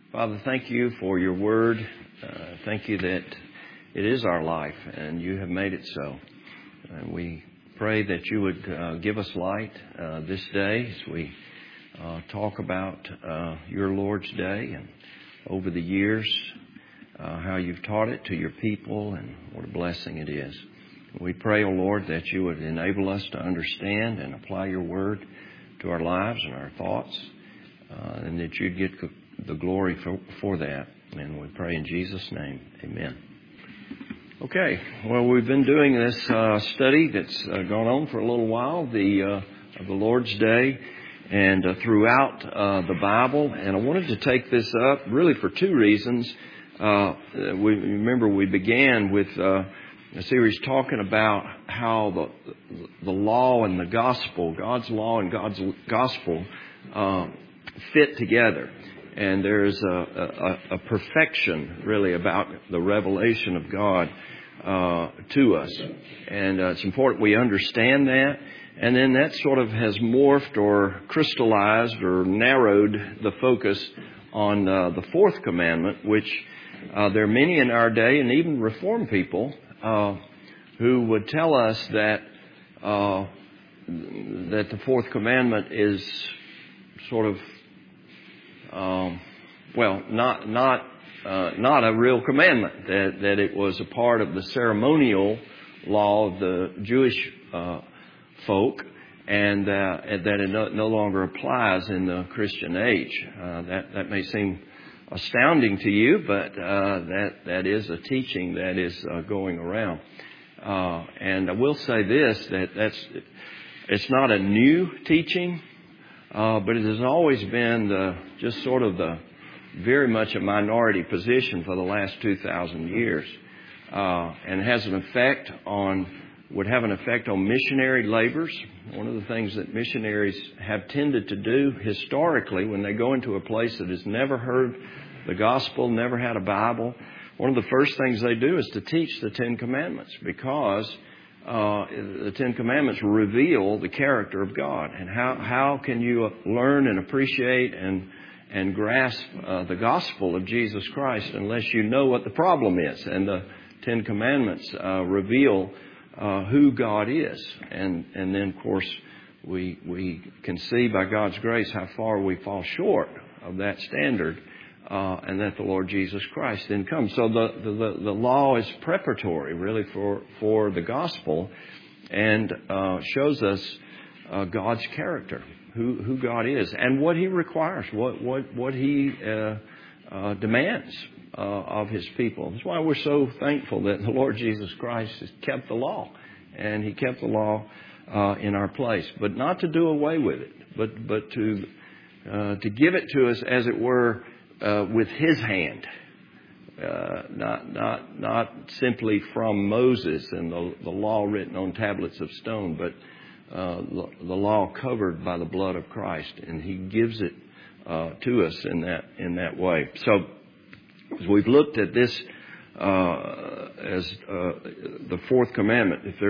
Father, thank you for your word. Thank you that it is our life and you have made it so. And we pray that you would give us light this day as we talk about your Lord's Day and over the years how you've taught it to your people and what a blessing it is. We pray, O Lord, that you would enable us to understand and apply your word to our lives and our thoughts, and that you'd get the glory for that. And we pray in Jesus' name. Amen. Okay. Well, we've been doing this study that's gone on for a little while, of the Lord's Day, and throughout the Bible. And I wanted to take this up really for two reasons. We began with a series talking about how the law and the gospel, God's law and God's gospel, fit together. And there's a perfection, really, about the revelation of God to us. And it's important we understand that. And then that sort of has morphed or crystallized or narrowed the focus on the fourth commandment, which there are many in our day, and even Reformed people, who would tell us that the fourth commandment is sort of not a real commandment, that it was a part of the ceremonial law of the Jewish folk, and that it no longer applies in the Christian age. That may seem astounding to you, but that is a teaching that is going around. And I will say this, it's not a new teaching. But it has always been just sort of the very much a minority position for the last 2,000 years, and would have an effect on missionary labors. One of the things that missionaries have tended to do historically when they go into a place that has never heard the gospel, never had a Bible, one of the first things they do is to teach the Ten Commandments, because the Ten Commandments reveal the character of God. And how can you learn and appreciate and grasp the gospel of Jesus Christ unless you know what the problem is? And the Ten Commandments reveal who God is. And then, of course, we can see by God's grace how far we fall short of that standard, and that the Lord Jesus Christ then comes. So the law is preparatory, really, for the gospel, and shows us God's character, who God is, and what He requires, what He demands of His people. That's why we're so thankful that the Lord Jesus Christ has kept the law, and He kept the law in our place, but not to do away with it, but to give it to us, as it were, with His hand, not simply from Moses and the law written on tablets of stone, but the law covered by the blood of Christ, and He gives it to us in that way. So, as we've looked at this as the fourth commandment, if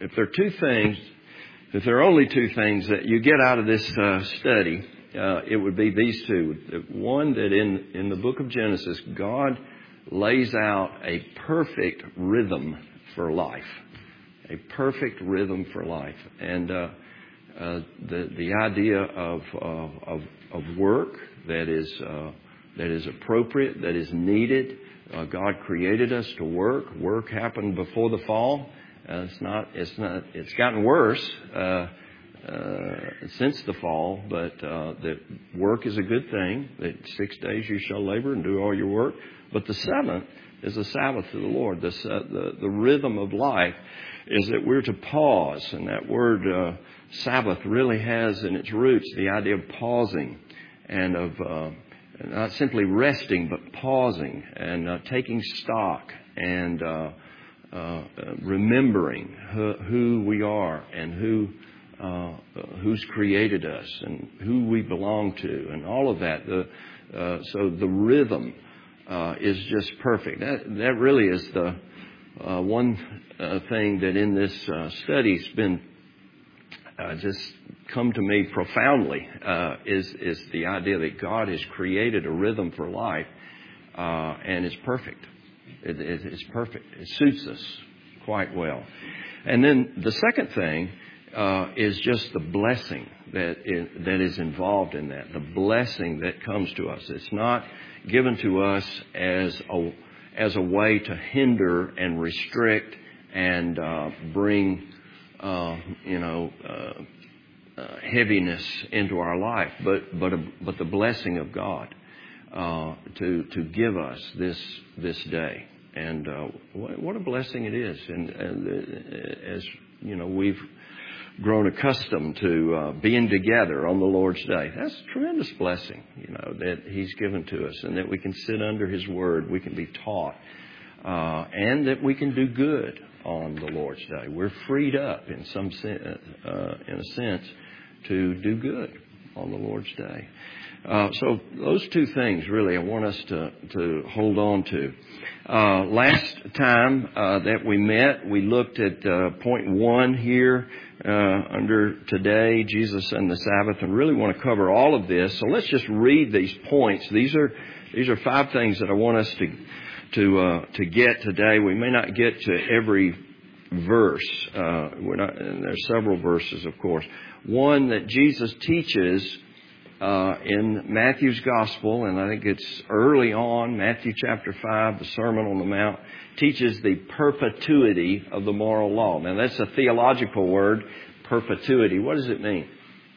there are only two things that you get out of this study, it would be these two. One, that in the book of Genesis, God lays out a perfect rhythm for life. A perfect rhythm for life. And the idea of work that is appropriate, that is needed. God created us to work. Work happened before the fall. It's gotten worse since the fall, but that work is a good thing, that 6 days you shall labor and do all your work. But the seventh is the Sabbath of the Lord. The rhythm of life is that we're to pause, and that word Sabbath really has in its roots the idea of pausing, and of not simply resting, but pausing and taking stock and remembering who we are and who's created us and who we belong to, and all of that. So the rhythm is just perfect. That really is the one thing that in this study's been just come to me profoundly is the idea that God has created a rhythm for life, and it's perfect. It's perfect. It suits us quite well. And then the second thing is just the blessing that is involved in that. The blessing that comes to us. It's not given to us as a way to hinder and restrict and bring heaviness into our life, but the blessing of God to give us this day. And what a blessing it is. And as you know, we've grown accustomed to being together on the Lord's Day. That's a tremendous blessing, that He's given to us, and that we can sit under His Word, we can be taught, and that we can do good on the Lord's Day. We're freed up in a sense, to do good on the Lord's Day. So those two things really I want us to hold on to. Last time that we met, we looked at point 1 here under today, Jesus and the Sabbath, and really want to cover all of this. So let's just read these points. These are 5 things that I want us to get today. We may not get to every verse. And there's several verses, of course. One that Jesus teaches in Matthew's Gospel, and I think it's early on, Matthew chapter 5, the Sermon on the Mount, teaches the perpetuity of the moral law. Now, that's a theological word, perpetuity. What does it mean?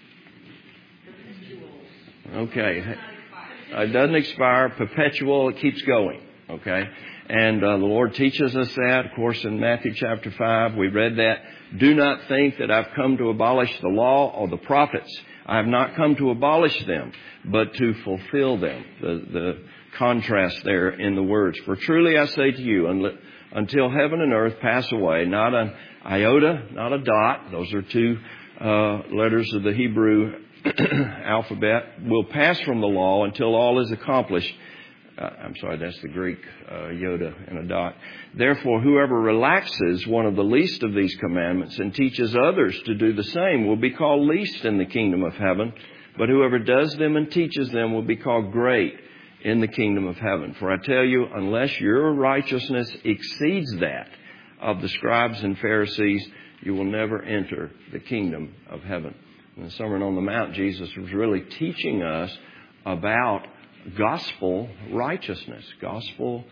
Okay. It doesn't expire. Perpetual. It keeps going. Okay. And the Lord teaches us that, of course, in Matthew chapter 5. We read that. Do not think that I've come to abolish the law or the prophets. I have not come to abolish them, but to fulfill them. The contrast there in the words. For truly I say to you, until heaven and earth pass away, not an iota, not a dot, those are 2 letters of the Hebrew alphabet, will pass from the law until all is accomplished. I'm sorry, that's the Greek iota and a dot. Therefore, whoever relaxes one of the least of these commandments and teaches others to do the same will be called least in the kingdom of heaven. But whoever does them and teaches them will be called great in the kingdom of heaven. For I tell you, unless your righteousness exceeds that of the scribes and Pharisees, you will never enter the kingdom of heaven. In the Sermon on the Mount, Jesus was really teaching us about gospel righteousness, gospel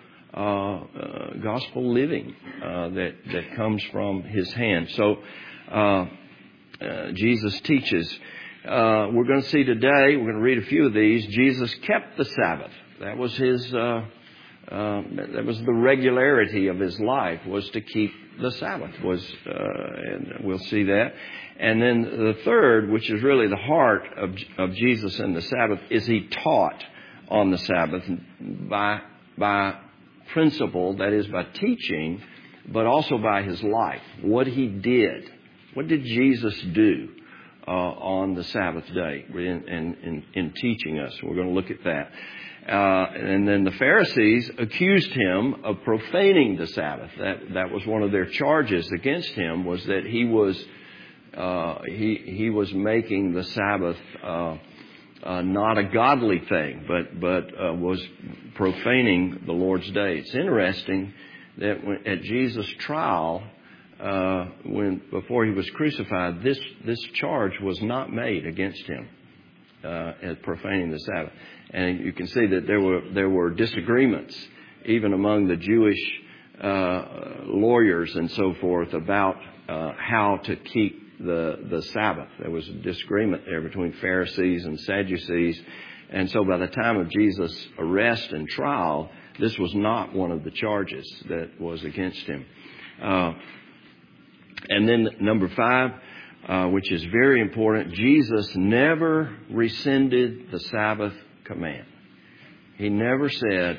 living that comes from His hand. So Jesus teaches. We're going to see today. We're going to read a few of these. Jesus kept the Sabbath. That was His. That was the regularity of His life, was to keep the Sabbath. And we'll see that. And then the third, which is really the heart of Jesus and the Sabbath, is He taught on the Sabbath by principle, that is by teaching, but also by His life. What He did. What did Jesus do on the Sabbath day in teaching us? We're going to look at that. And then the Pharisees accused Him of profaning the Sabbath. That was one of their charges against Him, was that he was making the Sabbath not a godly thing, but was profaning the Lord's day. It's interesting that at Jesus' trial, before He was crucified, this charge was not made against Him as profaning the Sabbath. And you can see that there were disagreements even among the Jewish lawyers and so forth about how to keep the Sabbath. There was a disagreement there between Pharisees and Sadducees. And so by the time of Jesus' arrest and trial, this was not one of the charges that was against Him. And then number 5, which is very important, Jesus never rescinded the Sabbath command. He never said,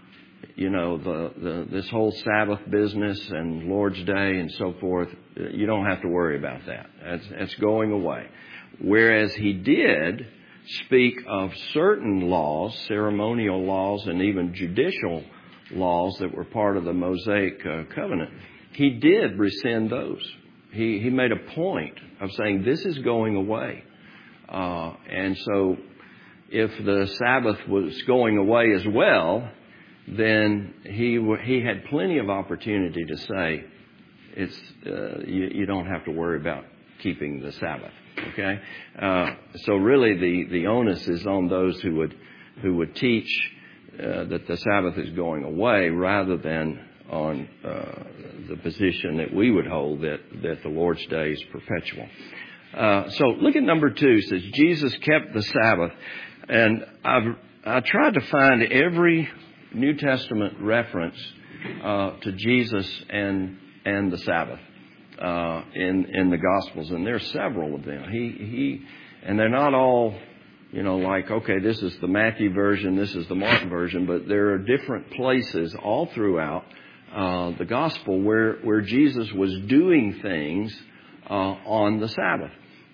this whole Sabbath business and Lord's Day and so forth, you don't have to worry about that. That's going away. Whereas He did speak of certain laws, ceremonial laws, and even judicial laws that were part of the Mosaic covenant. He did rescind those. he made a point of saying this is going away. And so if the Sabbath was going away as well, then he had plenty of opportunity to say, you don't have to worry about keeping the Sabbath. Okay, so really the onus is on those who would teach that the Sabbath is going away, rather than on the position that we would hold that the Lord's Day is perpetual. So look at number 2. It says Jesus kept the Sabbath, and I tried to find every New Testament reference to Jesus and the Sabbath in the Gospels, and there are several of them. And they're not all, like, okay, this is the Matthew version, this is the Mark version, but there are different places all throughout the Gospel where Jesus was doing things on the Sabbath.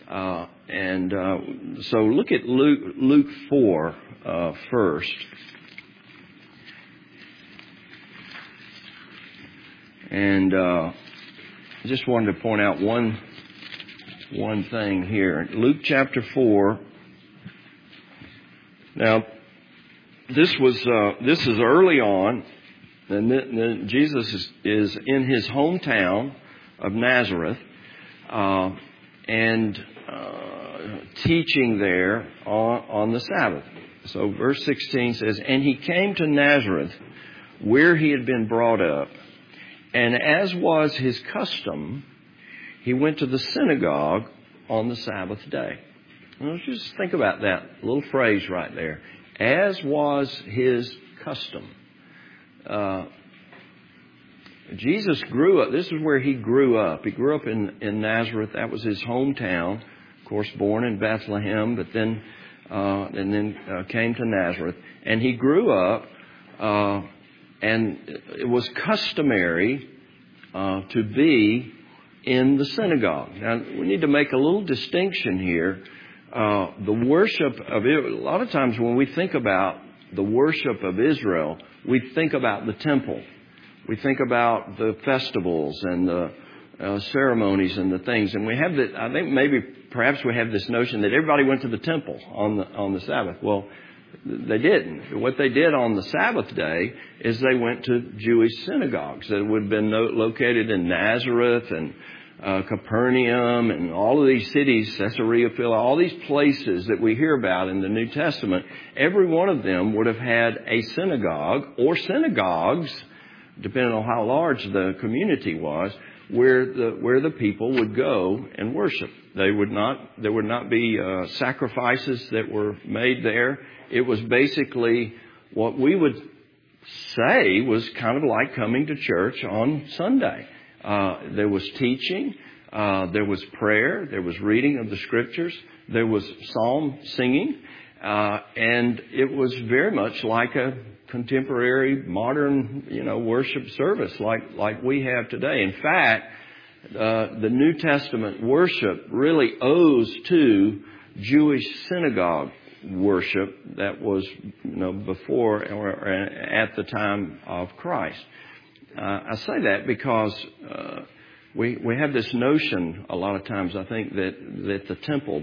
So look at Luke 4 first. And I just wanted to point out one thing here. Luke chapter 4. Now, this is early on, and Jesus is in his hometown of Nazareth, and teaching there on the Sabbath. So verse 16 says, "And he came to Nazareth, where he had been brought up. And as was his custom, he went to the synagogue on the Sabbath day." Now, let's just think about that little phrase right there. As was his custom. Jesus grew up. This is where he grew up. He grew up in Nazareth. That was his hometown. Of course, born in Bethlehem, but then came to Nazareth. And he grew up. And it was customary to be in the synagogue. Now, we need to make a little distinction here. The worship of Israel, a lot of times when we think about the worship of Israel, we think about the temple. We think about the festivals and the ceremonies and the things. And we have I think perhaps we have this notion that everybody went to the temple on the Sabbath. Well, they didn't. What they did on the Sabbath day is they went to Jewish synagogues that would have been located in Nazareth and Capernaum and all of these cities, Caesarea Philippi, all these places that we hear about in the New Testament. Every one of them would have had a synagogue or synagogues, depending on how large the community was, where the people would go and worship. There would not be sacrifices that were made there. It was basically what we would say was kind of like coming to church on Sunday. There was teaching, there was prayer, there was reading of the Scriptures, there was psalm singing, and it was very much like a contemporary, modern, worship service like we have today. In fact, the New Testament worship really owes to Jewish synagogue worship that was, before or at the time of Christ. I say that because we have this notion a lot of times, I think, that the temple,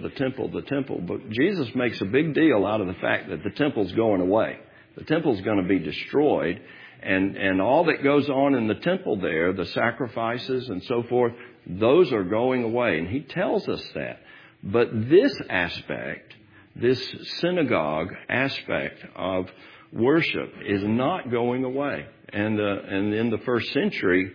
but Jesus makes a big deal out of the fact that the temple's going away. The temple's going to be destroyed, and all that goes on in the temple there, the sacrifices and so forth, those are going away, and he tells us that. But this aspect, this synagogue aspect of worship, is not going away. And in the first century,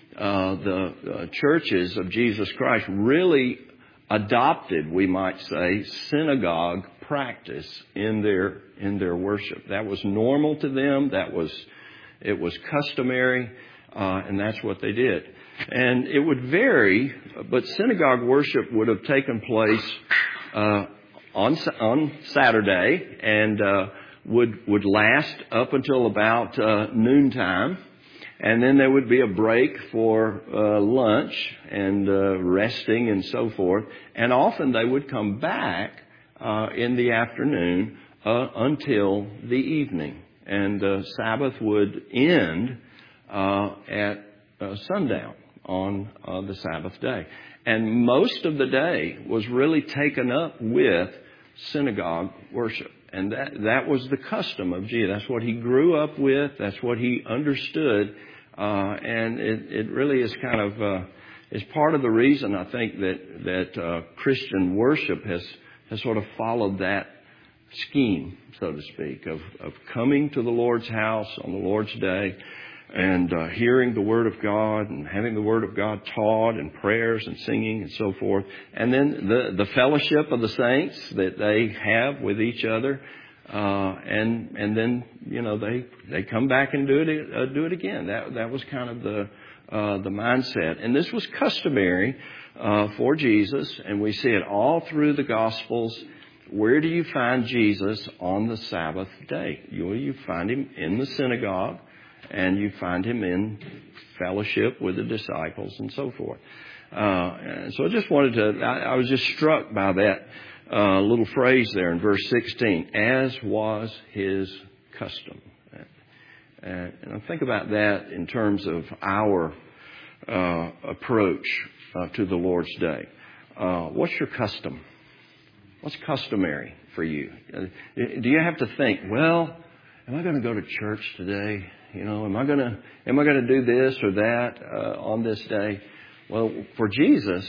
the churches of Jesus Christ really adopted, we might say, synagogue practice in their worship. That was normal to them. It was customary, and that's what they did. And it would vary, but synagogue worship would have taken place on Saturday and would last up until about noontime. And then there would be a break for lunch and resting and so forth. And often they would come back in the afternoon until the evening. And Sabbath would end at sundown. on the Sabbath day. And most of the day was really taken up with synagogue worship. And that was the custom of Jesus. That's what he grew up with. That's what he understood. And it really is kind of is part of the reason I think that Christian worship has sort of followed that scheme, so to speak, of coming to the Lord's house on the Lord's day and hearing the Word of God and having the Word of God taught and prayers and singing and so forth. And then the fellowship of the saints that they have with each other. And then, they come back and do it again. That was kind of the mindset. And this was customary for Jesus, and we see it all through the Gospels. Where do you find Jesus on the Sabbath day? You find him in the synagogue, and you find him in fellowship with the disciples and so forth. And so I just wanted to, I was just struck by that little phrase there in verse 16, as was his custom. And I think about that in terms of our approach to the Lord's day. What's your custom? What's customary for you? Do you have to think, well, am I going to go to church today? Am I going to do this or that on this day? Well, for Jesus,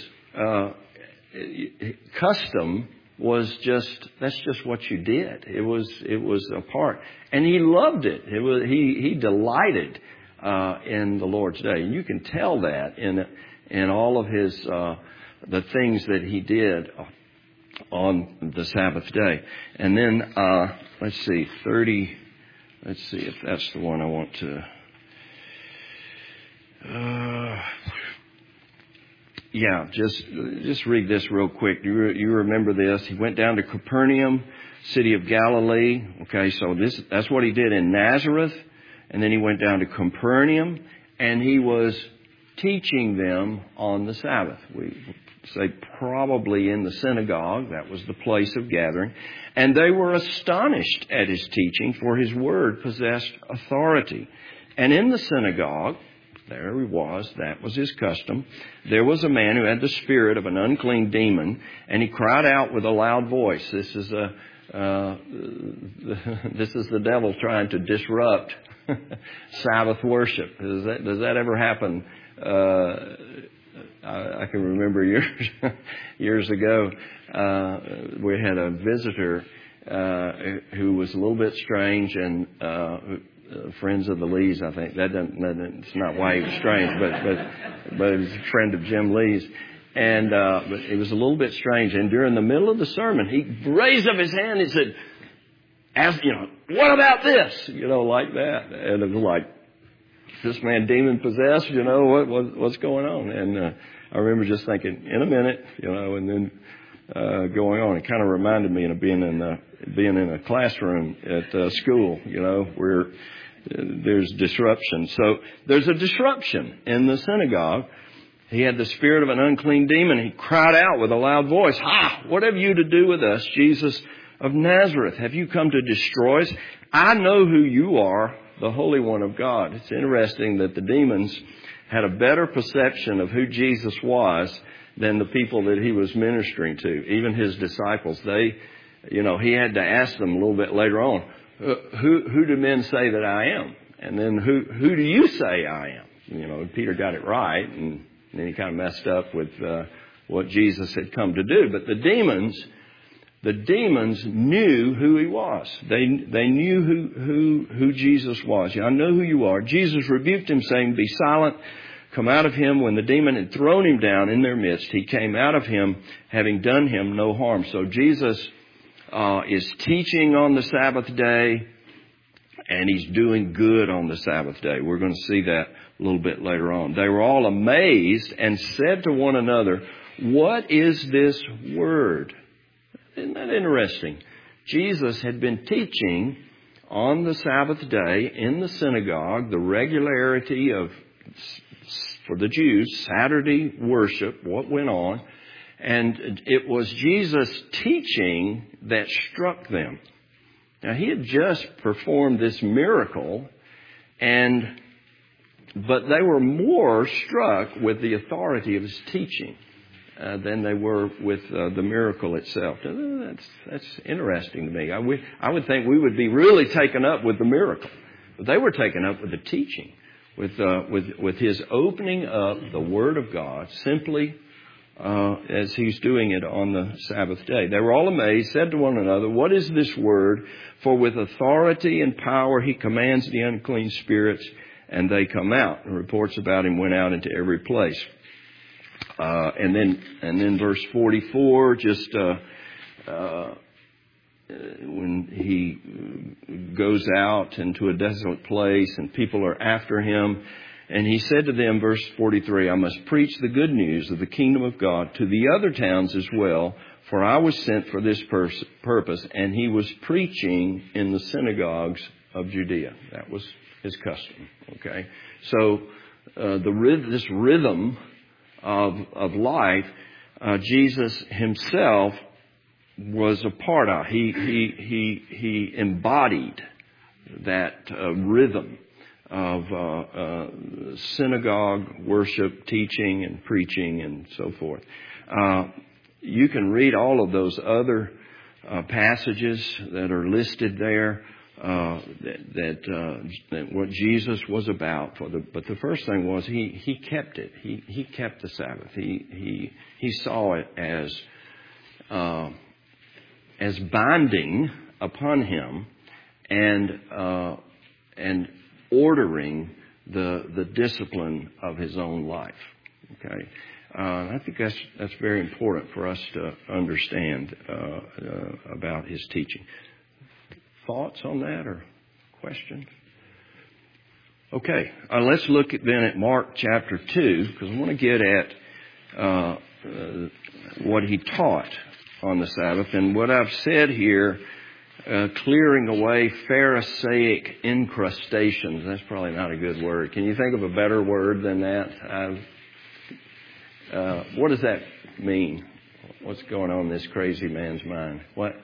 custom was that's just what you did. It was a part, and he loved it. He delighted in the Lord's day, and you can tell that in all of his the things that he did on the Sabbath day. And then let's see, 30. Let's see if that's the one I want to. Just read this real quick. You remember this? He went down to Capernaum, city of Galilee. Okay, so that's what he did in Nazareth, and then he went down to Capernaum, and he was teaching them on the Sabbath. We say probably in the synagogue. That was the place of gathering. And they were astonished at his teaching, for his word possessed authority. And in the synagogue, there he was, that was his custom, there was a man who had the spirit of an unclean demon, and he cried out with a loud voice. This is the devil trying to disrupt Sabbath worship. Does that ever happen? I can remember years ago, we had a visitor who was a little bit strange, and friends of the Lees, I think. It's not why he was strange, but he was a friend of Jim Lee's. And but it was a little bit strange. And during the middle of the sermon, he raised up his hand and said, what about this? Like that. And it was like, is this man demon possessed? What's going on? And I remember just thinking, in a minute, and then going on. It kind of reminded me of being in a classroom at school, where there's disruption. So there's a disruption in the synagogue. He had the spirit of an unclean demon. He cried out with a loud voice, what have you to do with us, Jesus of Nazareth? Have you come to destroy us? I know who you are, the Holy One of God. It's interesting that the demons had a better perception of who Jesus was than the people that he was ministering to. Even his disciples, he had to ask them a little bit later on, who do men say that I am? And then who do you say I am? Peter got it right, and then he kind of messed up with what Jesus had come to do. But the demons knew who he was. They knew who Jesus was. I know who you are. Jesus rebuked him, saying, be silent. Come out of him. When the demon had thrown him down in their midst, he came out of him, having done him no harm. So Jesus is teaching on the Sabbath day, and he's doing good on the Sabbath day. We're going to see that a little bit later on. They were all amazed and said to one another, what is this word? Isn't that interesting? Jesus had been teaching on the Sabbath day in the synagogue, the regularity of, for the Jews, Saturday worship, what went on. And it was Jesus' teaching that struck them. Now, he had just performed this miracle, and But they were more struck with the authority of his teaching than they were with the miracle itself. That's interesting to me. I would think we would be really taken up with the miracle, but they were taken up with the teaching, with his opening up the Word of God simply as he's doing it on the Sabbath day. They were all amazed, said to one another, "What is this word? For with authority and power he commands the unclean spirits, and they come out." And reports about him went out into every place. And then verse 44, just when he goes out into a desolate place and people are after him. And he said to them, verse 43, "I must preach the good news of the kingdom of God to the other towns as well, for I was sent for this purpose." And he was preaching in the synagogues of Judea. That was his custom. Okay, so this rhythm of life, Jesus himself was a part of. He embodied that rhythm of synagogue worship, teaching and preaching and so forth. You can read all of those other passages that are listed there, that what Jesus was about. But the first thing was he kept it. He kept the Sabbath. He saw it as binding upon him and ordering the discipline of his own life. Okay, I think that's very important for us to understand about his teaching. Thoughts on that or questions? Okay, let's look then at Mark chapter 2, because I want to get at what he taught on the Sabbath. And what I've said here, clearing away Pharisaic incrustations. That's probably not a good word. Can you think of a better word than that? What does that mean? What's going on in this crazy man's mind? What?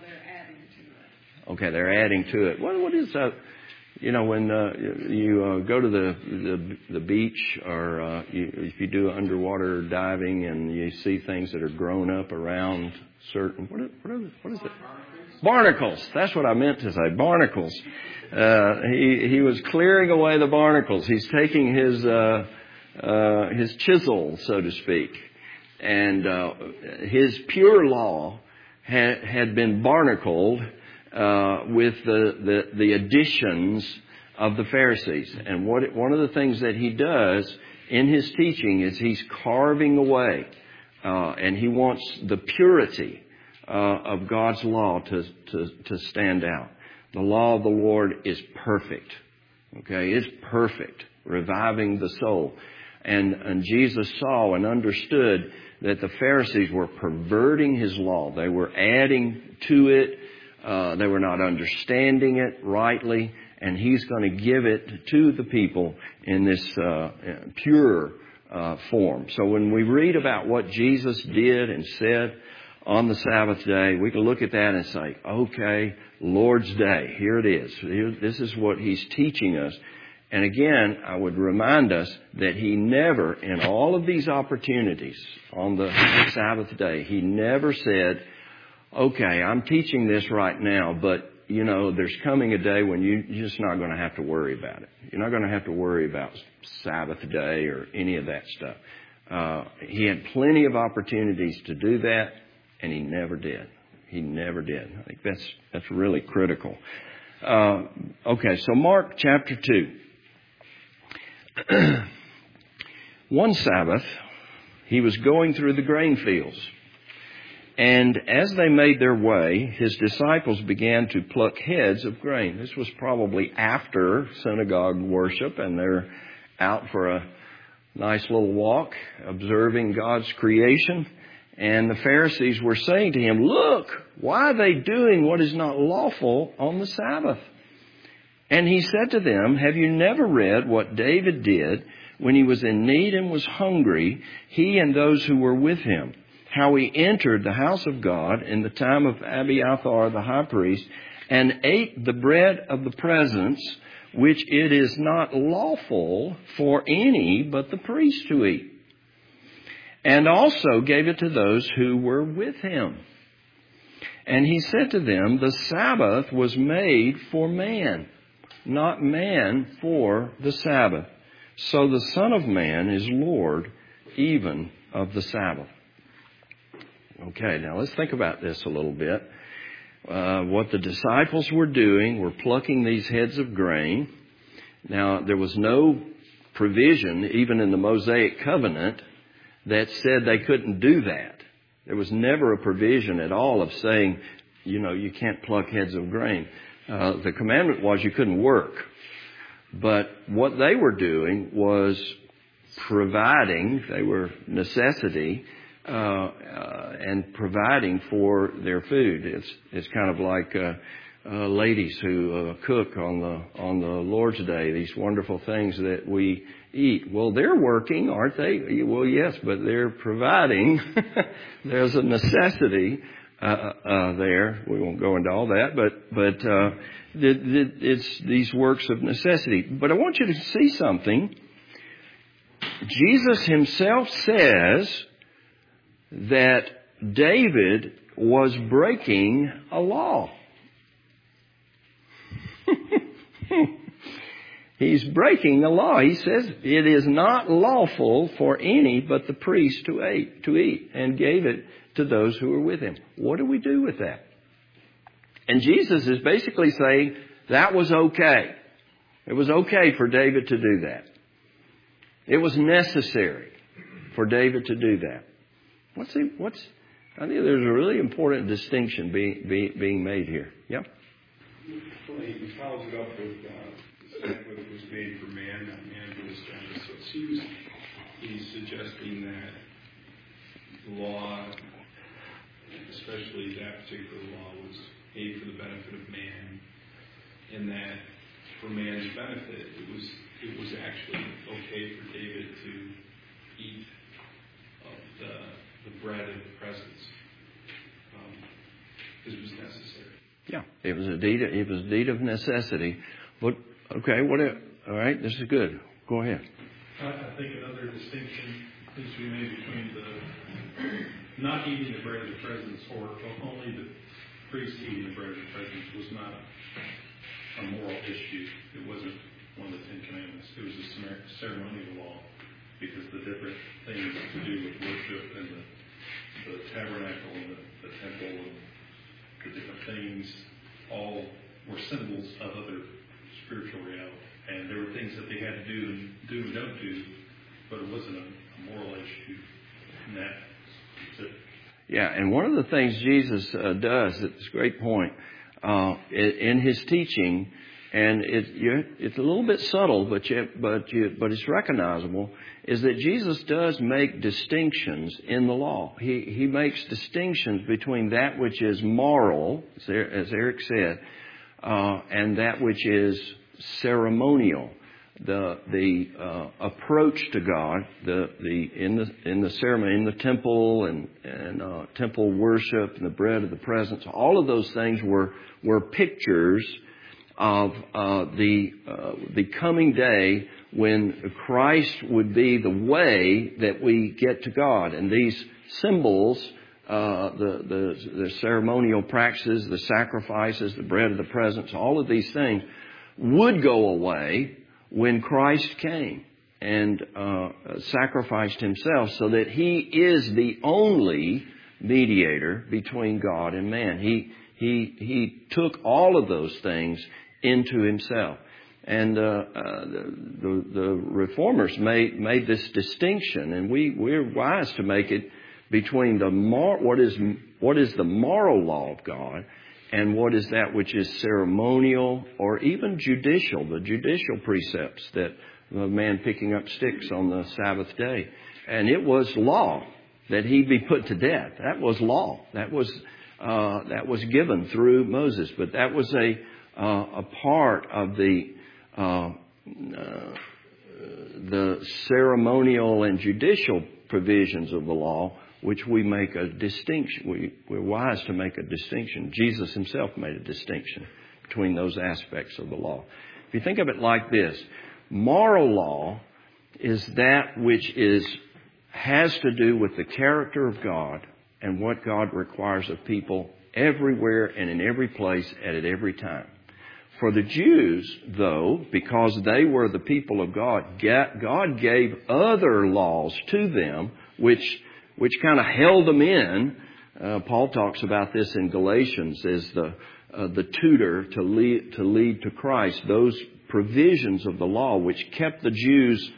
Okay, they're adding to it. What is that? You know, when you go to the beach, or if you do underwater diving and you see things that are grown up around certain, what is it? Barnacles. That's what I meant to say. Barnacles. He was clearing away the barnacles. He's taking his chisel, so to speak, and his pure law had been barnacled with the additions of the Pharisees. And one of the things that he does in his teaching is he's carving away, and he wants the purity of God's law to stand out. The law of the Lord is perfect. Okay, it's perfect, reviving the soul. And Jesus saw and understood that the Pharisees were perverting his law. They were adding to it. They were not understanding it rightly, and he's going to give it to the people in this pure form. So when we read about what Jesus did and said on the Sabbath day, we can look at that and say, okay, Lord's Day, here it is. This is what he's teaching us. And again, I would remind us that he never, in all of these opportunities on the Sabbath day, he never said, okay, I'm teaching this right now, but, you know, there's coming a day when you're just not going to have to worry about it. You're not going to have to worry about Sabbath day or any of that stuff. He had plenty of opportunities to do that, and he never did. He never did. I think that's really critical. Okay, so Mark chapter 2. One Sabbath, he was going through the grain fields. And as they made their way, his disciples began to pluck heads of grain. This was probably after synagogue worship, and they're out for a nice little walk, observing God's creation. And the Pharisees were saying to him, "Look, why are they doing what is not lawful on the Sabbath?" And he said to them, "Have you never read what David did when he was in need and was hungry, he and those who were with him? How he entered the house of God in the time of Abiathar the high priest and ate the bread of the presence which it is not lawful for any but the priest to eat. And also gave it to those who were with him. And he said to them, the Sabbath was made for man, not man for the Sabbath. So the Son of Man is Lord even of the Sabbath. Okay, now let's think about this a little bit. What the disciples were doing were plucking these heads of grain. Now, there was no provision, even in the Mosaic covenant, that said they couldn't do that. There was never a provision at all of saying, you can't pluck heads of grain. The commandment was you couldn't work. But what they were doing was providing, they were necessity, and providing for their food. It's kind of like ladies who cook on the Lord's Day, these wonderful things that we eat. Well, they're working, aren't they? Well, yes, but they're providing. There's a necessity there. We won't go into all that, but it's these works of necessity. But I want you to see something. Jesus himself says that David was breaking a law. He's breaking a law. He says it is not lawful for any but the priest to eat, and gave it to those who were with him. What do we do with that? And Jesus is basically saying that was okay. It was okay for David to do that. It was necessary for David to do that. I think there's a really important distinction being made here. Yeah? Well, he follows it up with what it was made for man, not man for the Sabbath. So it seems he's suggesting that the law, especially that particular law, was made for the benefit of man, and that for man's benefit, it was actually okay for David to eat of the bread of the presence, because it was necessary. Yeah, it was a deed of necessity. But okay, all right, this is good. Go ahead. I think another distinction is to be made between the not eating the bread of the presence, or only the priest eating the bread of the presence, was not a moral issue. It wasn't one of the Ten Commandments. It was a ceremonial law, because the different things to do with worship and the tabernacle and the temple and the different things all were symbols of other spiritual reality. And there were things that they had to do and don't do, but it wasn't a moral issue in that specific. Yeah, and one of the things Jesus does, it's a great point, in his teaching, and it's a little bit subtle, but it's recognizable, is that Jesus does make distinctions in the law. He makes distinctions between that which is moral, as Eric said, and that which is ceremonial. The approach to God, in the ceremony, in the temple and temple worship and the bread of the presence, all of those things were pictures of the coming day when Christ would be the way that we get to God. And these symbols, the ceremonial practices, the sacrifices, the bread of the presence, all of these things would go away when Christ came and sacrificed himself, so that he is the only mediator between God and man. He took all of those things into himself. And the reformers made this distinction, and we're wise to make it between what is the moral law of God and what is that which is ceremonial or even judicial, the judicial precepts that the man picking up sticks on the Sabbath day. And it was law that he be put to death. That was law. That was given through Moses. But that was a part of the ceremonial and judicial provisions of the law, which we make a distinction. We're wise to make a distinction. Jesus himself made a distinction between those aspects of the law. If you think of it like this, moral law is that which has to do with the character of God and what God requires of people everywhere and in every place and at every time. For the Jews, though, because they were the people of God, God gave other laws to them which kind of held them in. Paul talks about this in Galatians as the tutor to lead to Christ. Those provisions of the law which kept the Jews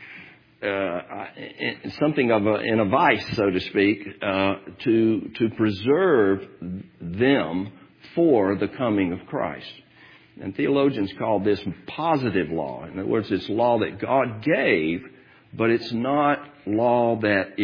something of in a vice, so to speak, to preserve them for the coming of Christ. And theologians call this positive law. In other words, it's law that God gave, but it's not law that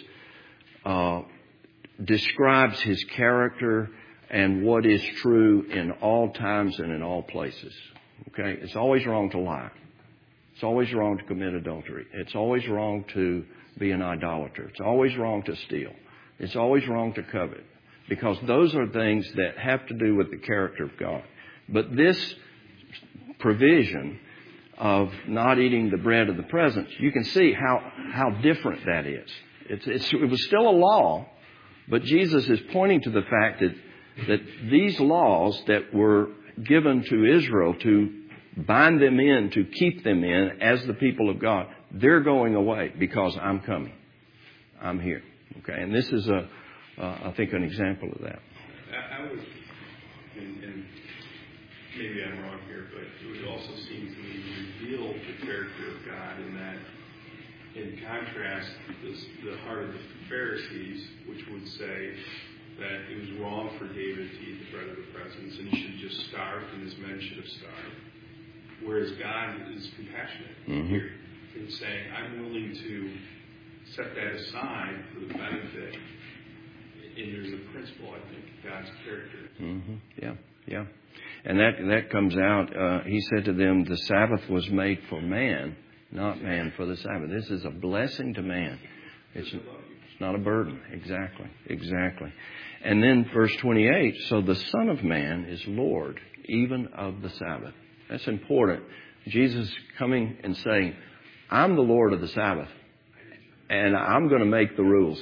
describes His character and what is true in all times and in all places. Okay? It's always wrong to lie. It's always wrong to commit adultery. It's always wrong to be an idolater. It's always wrong to steal. It's always wrong to covet. Because those are things that have to do with the character of God. But this provision of not eating the bread of the presence, you can see how different that is. It was still a law, but Jesus is pointing to the fact that these laws that were given to Israel to bind them in, to keep them in as the people of God, they're going away because I'm coming. I'm here. Okay, and this is I think an example of that. I would, and maybe I'm wrong here, but it would also seem to me to reveal the character of God in that, in contrast, the heart of the Pharisees, which would say that it was wrong for David to eat the bread of the presence and he should just starve and his men should have starved. Whereas God is compassionate here in saying, I'm willing to set that aside for the benefit. And there's a principle, I think, God's character. Yeah. And that comes out, He said to them, the Sabbath was made for man, not man for the Sabbath. This is a blessing to man. It's not a burden. Exactly. And then verse 28, so the Son of Man is Lord, even of the Sabbath. That's important. Jesus coming and saying, I'm the Lord of the Sabbath. And I'm going to make the rules.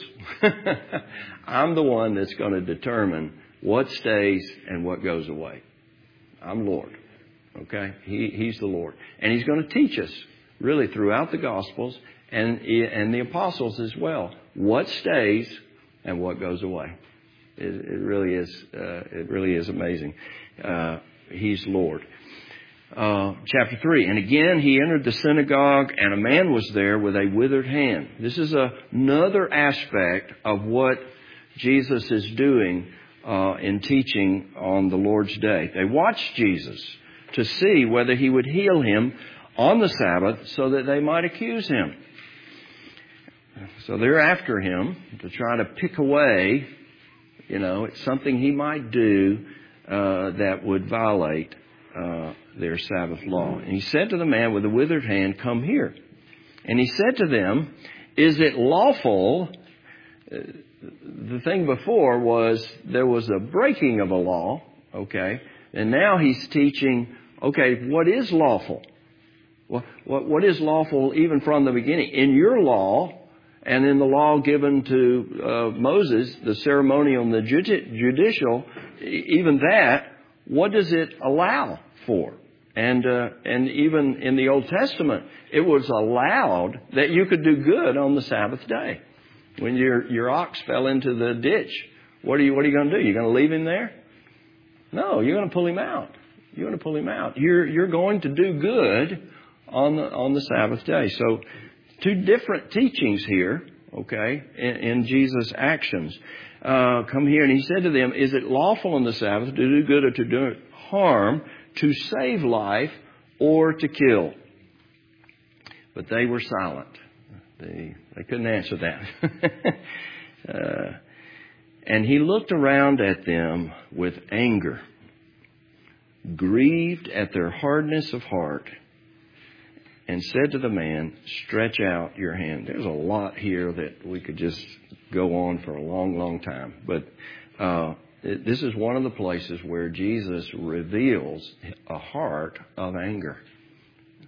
I'm the one that's going to determine what stays and what goes away. I'm Lord. Okay? He's the Lord. And He's going to teach us, really, throughout the Gospels and the Apostles as well, what stays and what goes away. It really is amazing. He's Lord. Chapter 3. And again, He entered the synagogue, and a man was there with a withered hand. This is another aspect of what Jesus is doing in teaching on the Lord's Day. They watched Jesus to see whether He would heal him on the Sabbath so that they might accuse Him. So they're after Him to try to pick away, it's something He might do that would violate their Sabbath law. And He said to the man with the withered hand, come here. And He said to them, is it lawful? The thing before was there was a breaking of a law, okay? And now He's teaching, okay, what is lawful? What is lawful even from the beginning? In your law and in the law given to Moses, the ceremonial and the judicial, even that, what does it allow for? And even in the Old Testament, it was allowed that you could do good on the Sabbath day. When your ox fell into the ditch, what are you going to do? You're going to leave him there? No, you're going to pull him out. You're going to do good on the Sabbath day. So, two different teachings here, okay, in Jesus' actions. Come here, and He said to them, is it lawful on the Sabbath to do good or to do harm, to save life or to kill? But they were silent. They couldn't answer that. And He looked around at them with anger, grieved at their hardness of heart, and said to the man, stretch out your hand. There's a lot here that we could just go on for a long, long time. But this is one of the places where Jesus reveals a heart of anger.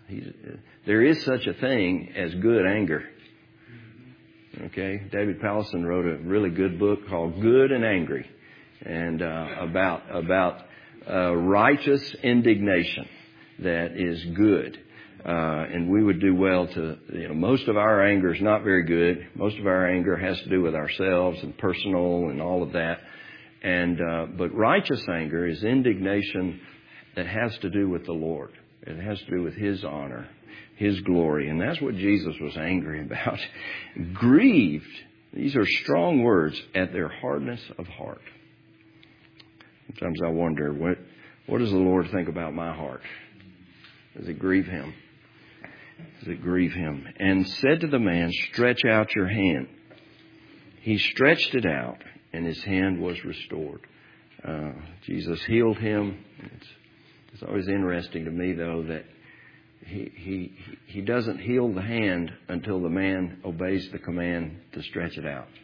There is such a thing as good anger. Okay, David Powlison wrote a really good book called Good and Angry, and about righteous indignation that is good. And we would do well to, most of our anger is not very good. Most of our anger has to do with ourselves and personal and all of that. But righteous anger is indignation that has to do with the Lord. It has to do with His honor, His glory. And that's what Jesus was angry about. Grieved, these are strong words, at their hardness of heart. Sometimes I wonder, what does the Lord think about my heart? Does it grieve Him? Does it grieve Him? And said to the man, stretch out your hand. He stretched it out, and his hand was restored. Jesus healed him. It's always interesting to me, though, that he doesn't heal the hand until the man obeys the command to stretch it out.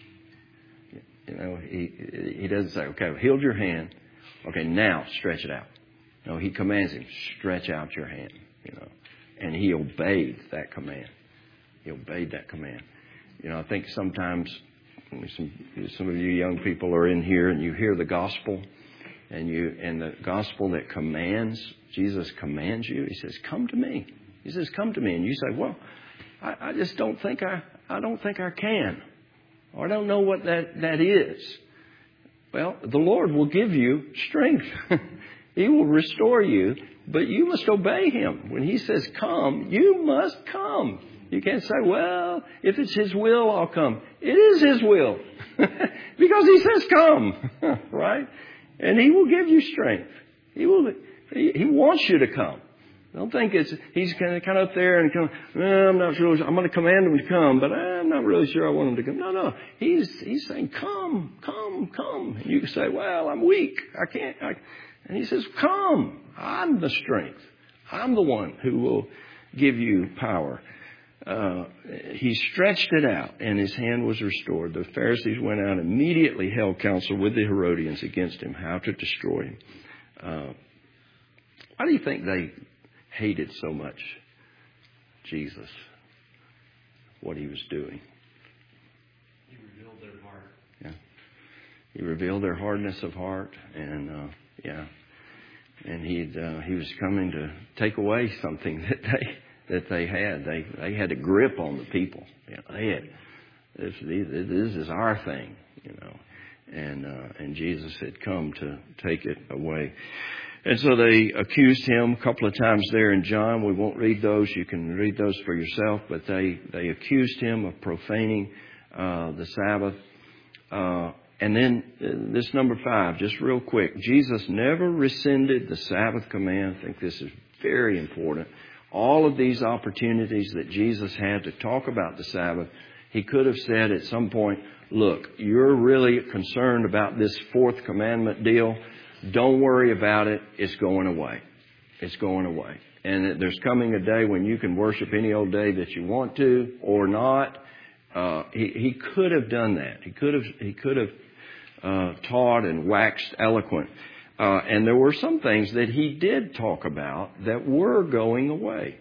He doesn't say, okay, I've healed your hand. Okay, now stretch it out. No, He commands him, stretch out your hand. And he obeyed that command. He obeyed that command. I think sometimes some of you young people are in here and you hear the gospel, and the gospel that commands, Jesus commands you. He says, "Come to me." He says, "Come to me," and you say, "Well, I just don't think I can, or I don't know what that is." Well, the Lord will give you strength. He will restore you. But you must obey Him. When He says come, you must come. You can't say, well, if it's His will, I'll come. It is His will. Because He says come. Right? And He will give you strength. He wants you to come. Don't think He's kind of up there and come, I'm not sure. I'm going to command Him to come, but I'm not really sure I want Him to come. No. He's saying, come. And you can say, well, I'm weak. I can't. And He says, come. I'm the strength. I'm the one who will give you power. He stretched it out, and his hand was restored. The Pharisees went out and immediately held counsel with the Herodians against him, how to destroy him. Why do you think they hated so much Jesus, what He was doing? He revealed their heart. Yeah. He revealed their hardness of heart, and and he was coming to take away something that they had. They had a grip on the people. They had this is our thing, and Jesus had come to take it away. And so they accused Him a couple of times there in John. We won't read those. You can read those for yourself. But they accused Him of profaning the Sabbath. And then this number 5, just real quick. Jesus never rescinded the Sabbath command. I think this is very important. All of these opportunities that Jesus had to talk about the Sabbath, He could have said at some point, look, you're really concerned about this 4th commandment deal. Don't worry about it. It's going away. It's going away. And there's coming a day when you can worship any old day that you want to or not. He could have done that. He could have taught and waxed eloquent. And there were some things that He did talk about that were going away.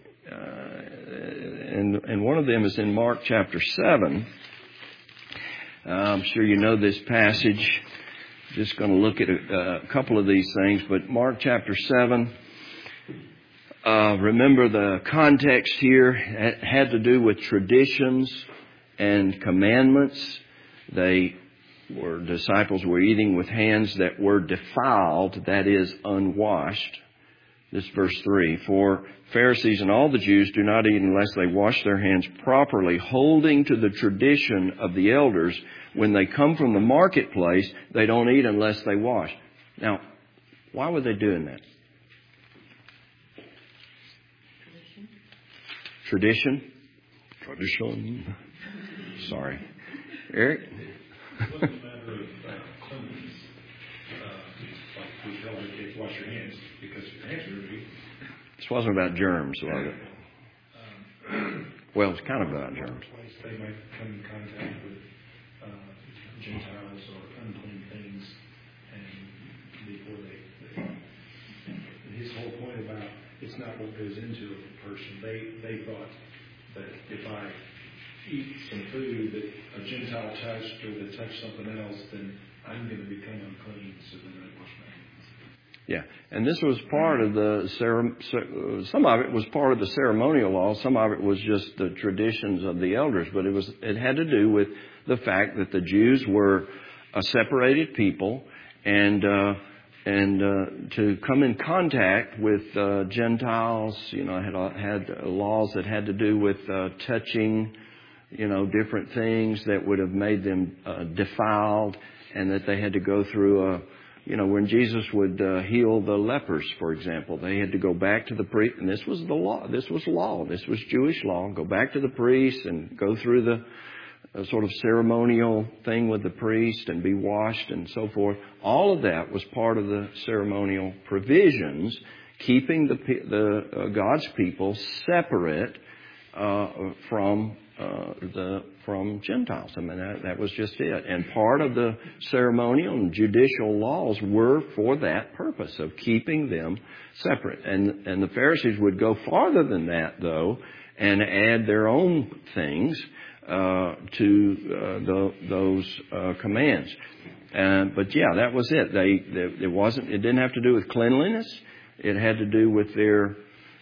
And one of them is in Mark chapter 7. I'm sure you know this passage. Just going to look at a couple of these things. But Mark chapter 7, remember the context here had to do with traditions and commandments. Disciples were eating with hands that were defiled, that is, unwashed. This verse 3, for Pharisees and all the Jews do not eat unless they wash their hands properly, holding to the tradition of the elders. When they come from the marketplace, they don't eat unless they wash. Now, why were they doing that? Tradition. Sorry. Eric? It wasn't a matter of cleanliness. Like we tell our kids, wash your hands because your hands are dirty. This wasn't about germs, was it? Well, it's kind of about germs. They might come in contact with Gentiles or unclean things, and before his whole point about it's not what goes into a person. They thought that if I eat some food that a Gentile touched or that touched something else, then I'm going to become unclean. So then it was me. Yeah, and this was part of some of it was part of the ceremonial law. Some of it was just the traditions of the elders, but it had to do with the fact that the Jews were a separated people, and to come in contact with Gentiles, had laws that had to do with touching, different things that would have made them defiled, and that they had to go through when Jesus would heal the lepers, for example, they had to go back to the priest, and this was the law. This was law. This was Jewish law. Go back to the priest and go through the sort of ceremonial thing with the priest and be washed and so forth. All of that was part of the ceremonial provisions, keeping the God's people separate from Gentiles. I mean, that was just it. And part of the ceremonial and judicial laws were for that purpose of keeping them separate. And the Pharisees would go farther than that, though, and add their own things to those commands. But yeah, that was it. It didn't have to do with cleanliness. It had to do with their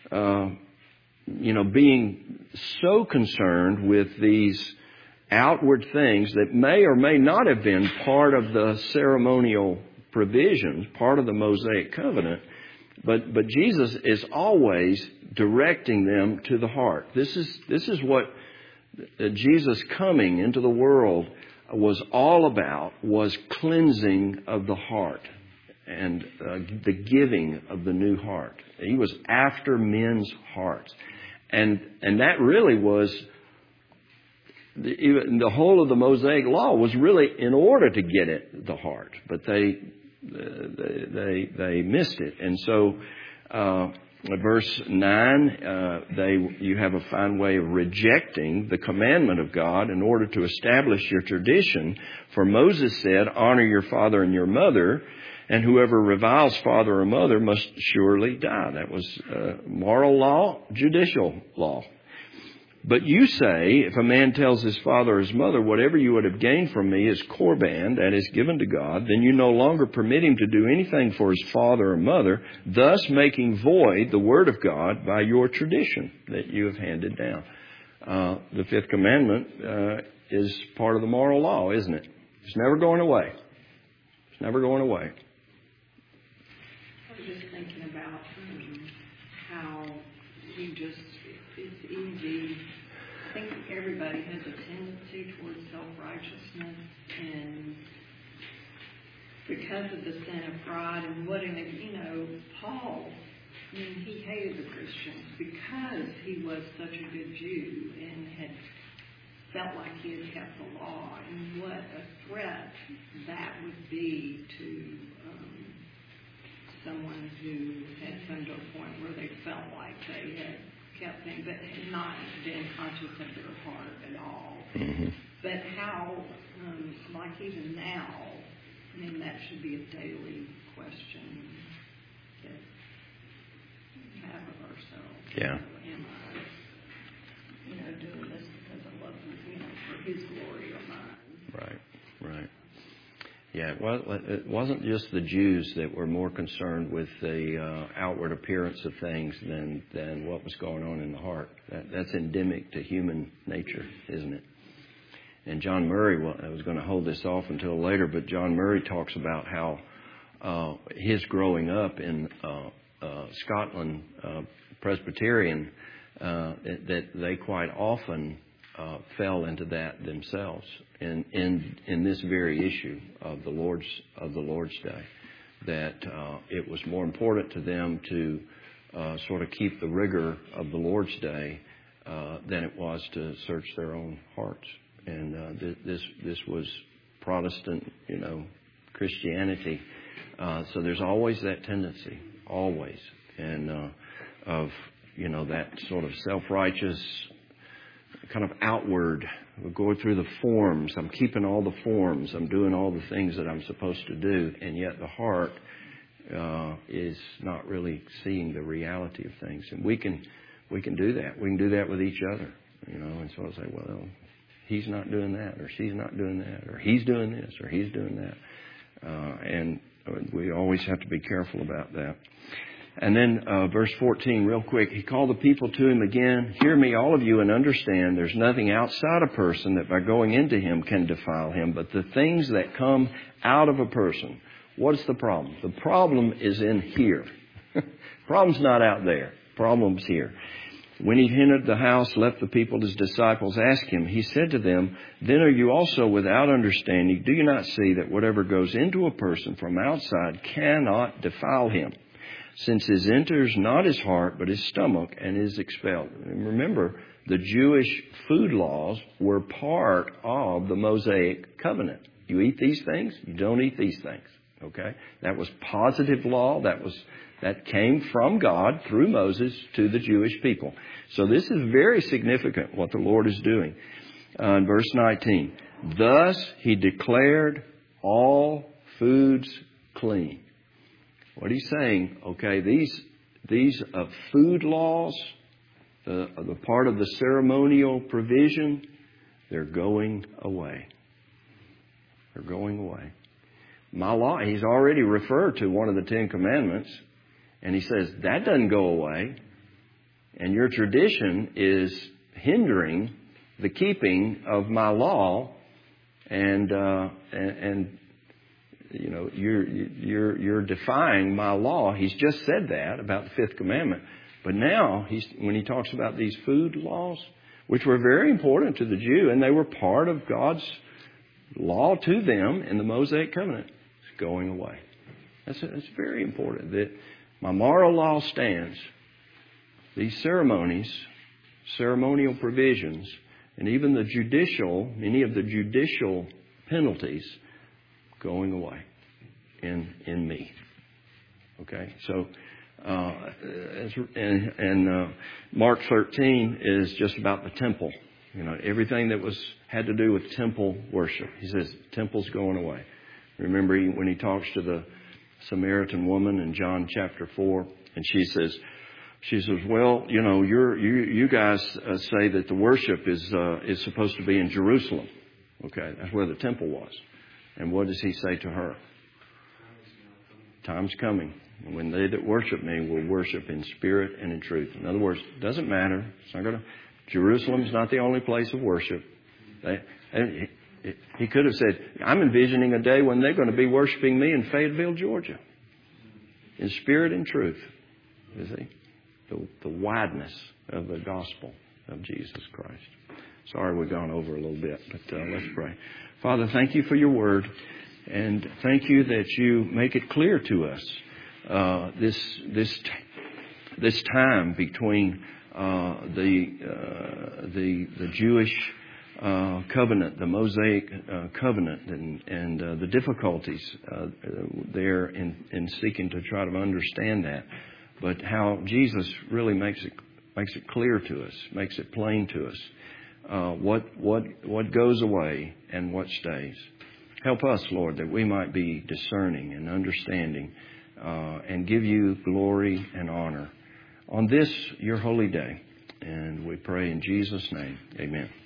being so concerned with these outward things that may or may not have been part of the ceremonial provisions, part of the Mosaic covenant, but Jesus is always directing them to the heart. This is what Jesus coming into the world was all about, was cleansing of the heart and the giving of the new heart. He was after men's hearts. And that really was, the whole of the Mosaic law was really in order to get at the heart. But they missed it. And so, verse 9, you have a fine way of rejecting the commandment of God in order to establish your tradition. For Moses said, honor your father and your mother, and whoever reviles father or mother must surely die. That was moral law, judicial law. But you say, if a man tells his father or his mother, whatever you would have gained from me is korban, that is given to God, then you no longer permit him to do anything for his father or mother, thus making void the word of God by your tradition that you have handed down. The fifth commandment is part of the moral law, isn't it? It's never going away. It's never going away. I was just thinking about how it's easy. I think everybody has a tendency towards self-righteousness, and because of the sin of pride and Paul, he hated the Christians because he was such a good Jew and had felt like he had kept the law, and what a threat that would be to someone who had come to a point where they felt like they had kept things, but had not been conscious of their heart at all. Mm-hmm. But how, like even now, that should be a daily question that we have of ourselves. Yeah. Am I, doing this because I love him, for his glory or mine? Right. Yeah, well, it wasn't just the Jews that were more concerned with the outward appearance of things than what was going on in the heart. That's endemic to human nature, isn't it? And John Murray, I was going to hold this off until later, but John Murray talks about how his growing up in Scotland, Presbyterian, that they quite often fell into that themselves in this very issue of the Lord's Day, that it was more important to them to sort of keep the rigor of the Lord's Day than it was to search their own hearts. And this was Protestant, Christianity. So there's always that tendency, always, and of that sort of self-righteous kind of outward. We're going through the forms. I'm keeping all the forms. I'm doing all the things that I'm supposed to do, and yet the heart is not really seeing the reality of things. And we can we can do that. We can do that with each other, and so I say, well, he's not doing that, or she's not doing that, or he's doing this, or he's doing that. And we always have to be careful about that. And then verse 14, real quick, he called the people to him again. Hear me, all of you, and understand there's nothing outside a person that by going into him can defile him, but the things that come out of a person. What's the problem? The problem is in here. Problem's not out there. Problem's here. When he entered the house, left the people, his disciples asked him, he said to them, then are you also without understanding? Do you not see that whatever goes into a person from outside cannot defile him? Since it enters not his heart, but his stomach, and is expelled. And remember, the Jewish food laws were part of the Mosaic covenant. You eat these things, you don't eat these things. Okay? That was positive law. That came from God through Moses to the Jewish people. So this is very significant what the Lord is doing. In verse 19, thus he declared all foods clean. What he's saying, okay, these food laws, the part of the ceremonial provision, they're going away. They're going away. My law, he's already referred to one of the 10 Commandments, and he says, that doesn't go away. And your tradition is hindering the keeping of my law, and you're defying my law. He's just said that about the 5th commandment. But now, when he talks about these food laws, which were very important to the Jew, and they were part of God's law to them in the Mosaic covenant, it's going away. That's very important. That my moral law stands. These ceremonies, ceremonial provisions, and even many of the judicial penalties, going away in me. Okay, so Mark 13 is just about the temple. Everything that had to do with temple worship. He says temple's going away. Remember when he talks to the Samaritan woman in John chapter 4, and she says, well, you guys say that the worship is supposed to be in Jerusalem. Okay, that's where the temple was. And what does he say to her? Time's coming. And when they that worship me will worship in spirit and in truth. In other words, it doesn't matter. It's not Jerusalem's not the only place of worship. He could have said, I'm envisioning a day when they're going to be worshiping me in Fayetteville, Georgia. In spirit and truth. You see? The wideness of the gospel of Jesus Christ. Sorry we've gone over a little bit, but let's pray. Father, thank you for your word, and thank you that you make it clear to us this time between the Jewish covenant, the Mosaic covenant, and the difficulties there in seeking to try to understand that, but how Jesus really makes it clear to us, makes it plain to us. What goes away and what stays. Help us, Lord, that we might be discerning and understanding and give you glory and honor on this, your holy day. And we pray in Jesus' name. Amen.